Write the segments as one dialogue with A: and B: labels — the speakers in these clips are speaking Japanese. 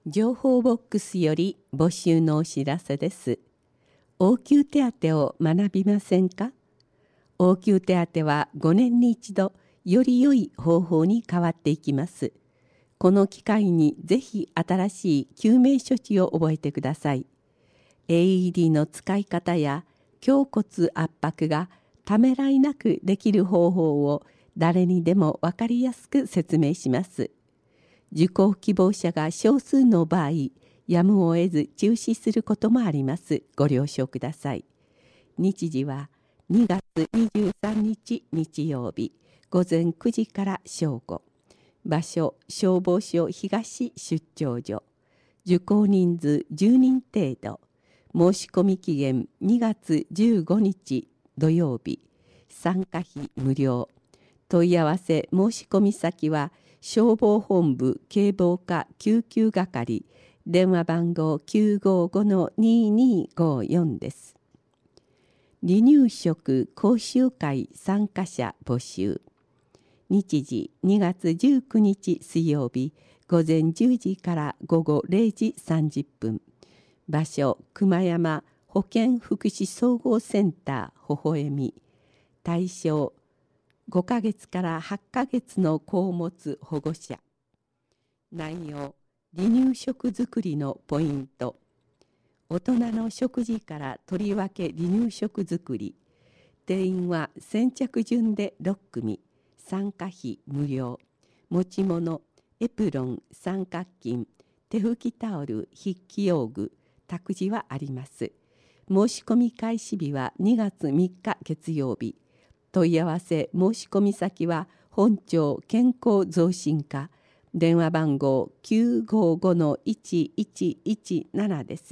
A: 情報ボックスより募集のお知らせです。応急手当を学びませんか？応急手当は5年に一度より良い方法に変わっていきます。この機会にぜひ新しい救命処置を覚えてください。AED の使い方や胸骨圧迫がためらいなくできる方法を誰にでも分かりやすく説明します。受講希望者が少数の場合、やむを得ず中止することもあります。ご了承ください。日時は2月23日日曜日午前9時から正午。場所、消防署東出張所。受講人数10人程度。申し込み期限2月15日土曜日。参加費無料。問い合わせ申し込み先は消防本部警防課救急係、電話番号 955-2254 です。離乳食講習会参加者募集。日時2月19日水曜日午前10時から午後0時30分。場所熊山保健福祉総合センター微笑み。対象5ヶ月から8ヶ月の子を持つ保護者。内容、離乳食作りのポイント。大人の食事からとりわけ離乳食作り。定員は先着順で6組。参加費無料。持ち物、エプロン、三角巾、手拭きタオル、筆記用具、託児はあります。申し込み開始日は2月3日月曜日。問い合わせ申し込み先は本庁健康増進課、電話番号 955-1117 です。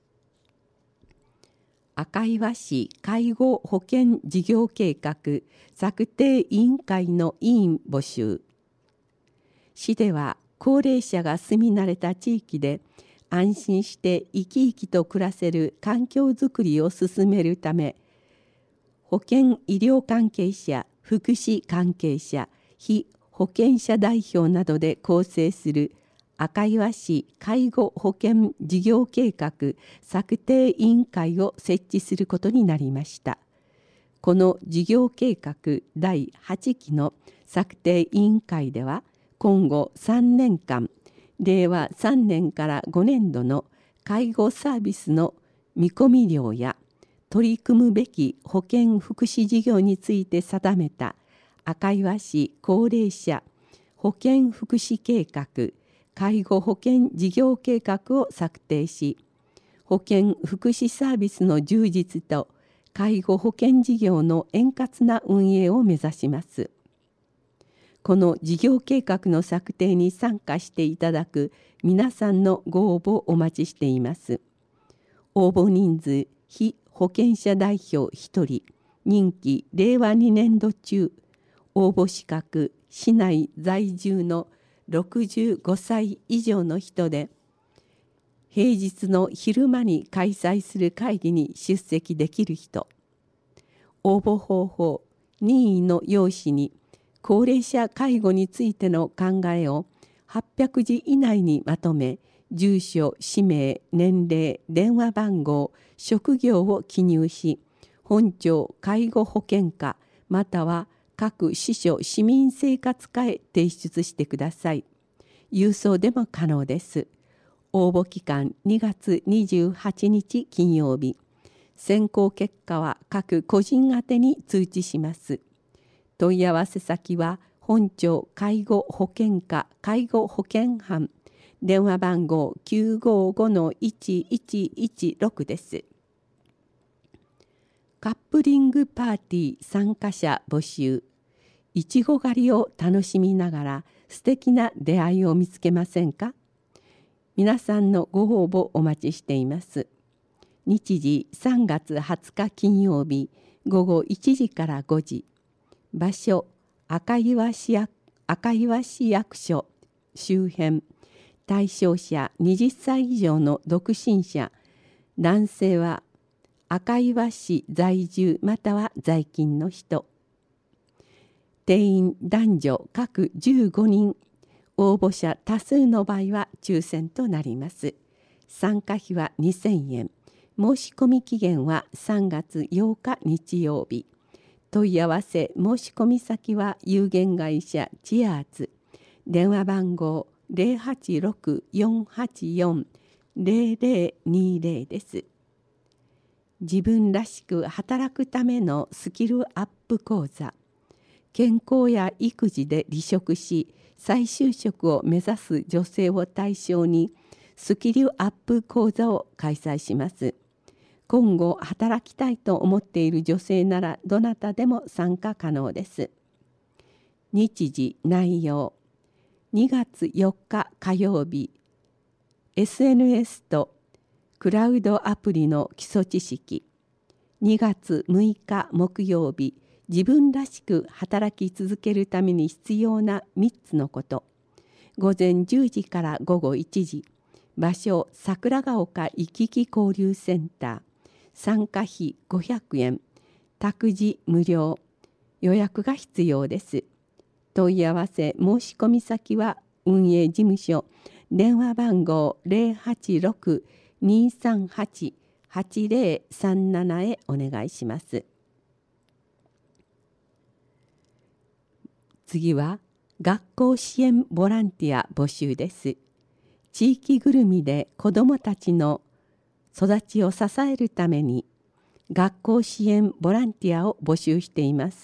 A: 赤岩市介護保険事業計画策定委員会の委員募集。市では高齢者が住み慣れた地域で安心して生き生きと暮らせる環境づくりを進めるため、保健医療関係者、福祉関係者、非保険者代表などで構成する赤岩市介護保険事業計画策定委員会を設置することになりました。この事業計画第8期の策定委員会では、今後3年間、令和3年から5年度の介護サービスの見込み量や取り組むべき保健福祉事業について定めた赤岩市高齢者保健福祉計画介護保険事業計画を策定し、保健福祉サービスの充実と介護保険事業の円滑な運営を目指します。この事業計画の策定に参加していただく皆さんのご応募をお待ちしています。応募人数、非保険者代表1人、任期令和2年度中、応募資格、市内在住の65歳以上の人で、平日の昼間に開催する会議に出席できる人。応募方法、任意の用紙に、高齢者介護についての考えを800字以内にまとめ、住所、氏名、年齢、電話番号、職業を記入し、本庁介護保険課または各支所市民生活課へ提出してください。郵送でも可能です。応募期間2月28日金曜日。選考結果は各個人宛てに通知します。問い合わせ先は本庁介護保険課介護保険班、電話番号 955-1116 です。カップリングパーティー参加者募集。いちご狩りを楽しみながら素敵な出会いを見つけませんか？皆さんのご応募お待ちしています。日時3月20日金曜日午後1時から5時。場所赤岩市役所周辺。対象者20歳以上の独身者。男性は赤岩市在住または在勤の人。定員男女各15人。 応募者多数の場合は抽選となります。参加費は2000円。申し込み期限は3月8日日曜日。問い合わせ申し込み先は有限会社チアーズ。電話番号086-484-0020です。自分らしく働くためのスキルアップ講座。健康や育児で離職し、再就職を目指す女性を対象にスキルアップ講座を開催します。今後働きたいと思っている女性ならどなたでも参加可能です。日時内容。2月4日火曜日、SNS とクラウドアプリの基礎知識。2月6日木曜日、自分らしく働き続けるために必要な3つのこと。午前10時から午後1時。場所、桜ヶ丘行き来交流センター。参加費500円。託児無料。予約が必要です。問い合わせ申し込み先は運営事務所。電話番号086-238-8037へお願いします。次は学校支援ボランティア募集です。地域ぐるみで子どもたちの育ちを支えるために学校支援ボランティアを募集しています。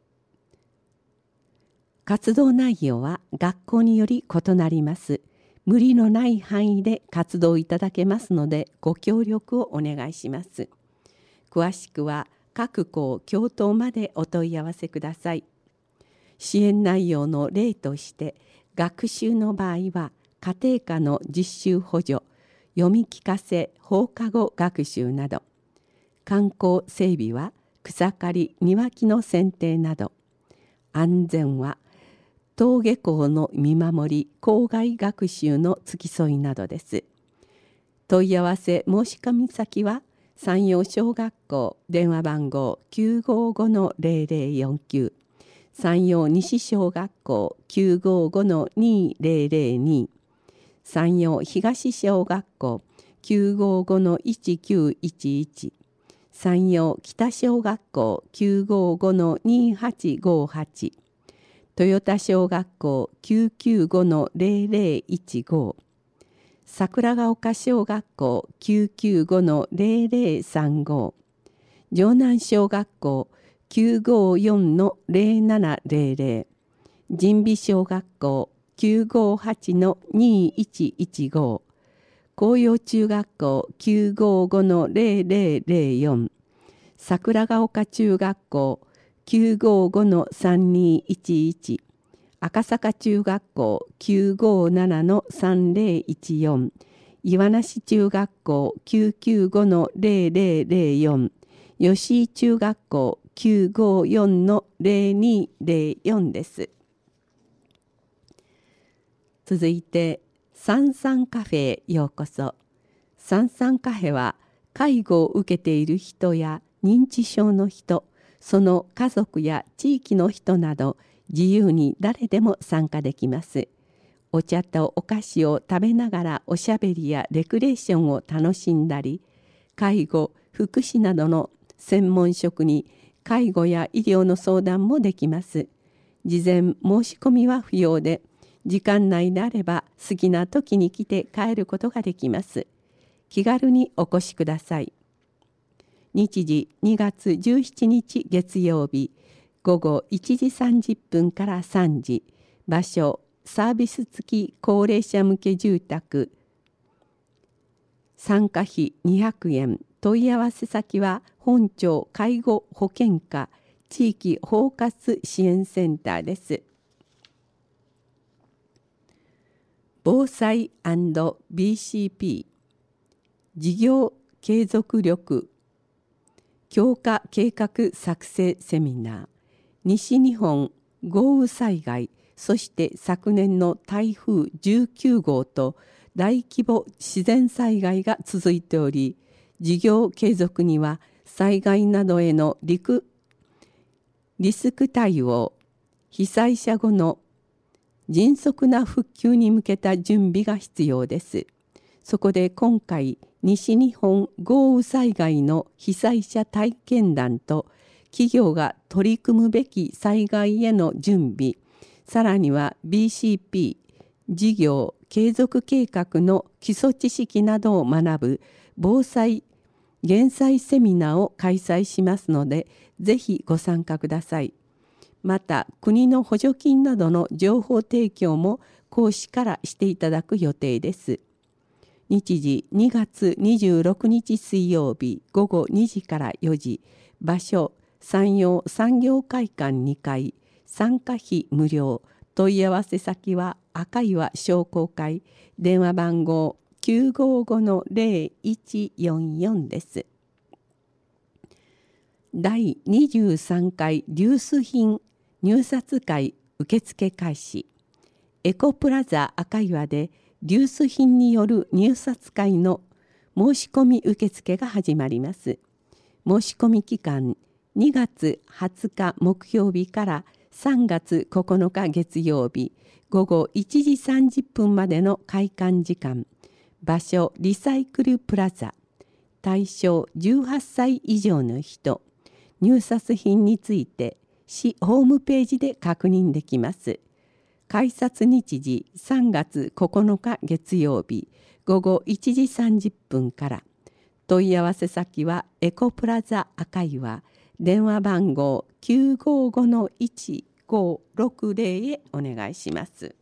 A: 活動内容は学校により異なります。無理のない範囲で活動いただけますのでご協力をお願いします。詳しくは各校教頭までお問い合わせください。支援内容の例として学習の場合は家庭科の実習補助、読み聞かせ放課後学習など、観光整備は草刈り庭木の剪定など、安全は登下校の見守り校外学習の付き添いなどです。問い合わせ申し込み先は山陽小学校電話番号 955-0049、山陽西小学校 955-2002、山陽東小学校 955-1911、山陽北小学校 955-2858、豊田小学校 995-0015、桜ヶ丘小学校 995-0035、城南小学校 954-0700、神美小学校 958-2115、紅葉中学校 955-0004、桜ヶ丘中学校 955-3211、赤坂中学校 957-3014、岩梨中学校 995-0004、吉井中学校 954-0204 です。続いて、サンサンカフェへようこそ。サンサンカフェは、介護を受けている人や認知症の人、その家族や地域の人など、自由に誰でも参加できます。お茶とお菓子を食べながらおしゃべりやレクレーションを楽しんだり、介護、福祉などの専門職に介護や医療の相談もできます。事前申し込みは不要で、時間内であれば好きな時に来て帰ることができます。気軽にお越しください。日時2月17日月曜日、午後1時30分から3時、場所、サービス付き高齢者向け住宅、参加費200円、問い合わせ先は本町介護保険課地域包括支援センターです。防災&BCP 事業継続力強化計画作成セミナー、西日本豪雨災害、そして昨年の台風19号と大規模自然災害が続いており、事業継続には災害などへのリスク対応、被災者後の迅速な復旧に向けた準備が必要です。そこで今回、西日本豪雨災害の被災者体験談と企業が取り組むべき災害への準備、さらには BCP 事業継続計画の基礎知識などを学ぶ防災減災セミナーを開催しますので、ぜひご参加ください。また、国の補助金などの情報提供も講師からしていただく予定です。日時2月26日水曜日午後2時から4時、場所山陽産業会館2階、参加費無料、問い合わせ先は赤岩商工会、電話番号 955-0144 です。第23回リュース品入札会受付開始。エコプラザ赤岩でリュース品による入札会の申し込み受付が始まります。申し込み期間2月20日木曜日から3月9日月曜日午後1時30分までの開館時間。場所リサイクルプラザ。対象18歳以上の人。入札品について市ホームページで確認できます。改札日時3月9日月曜日午後1時30分から。問い合わせ先はエコプラザ赤岩、電話番号 955-1560 へお願いします。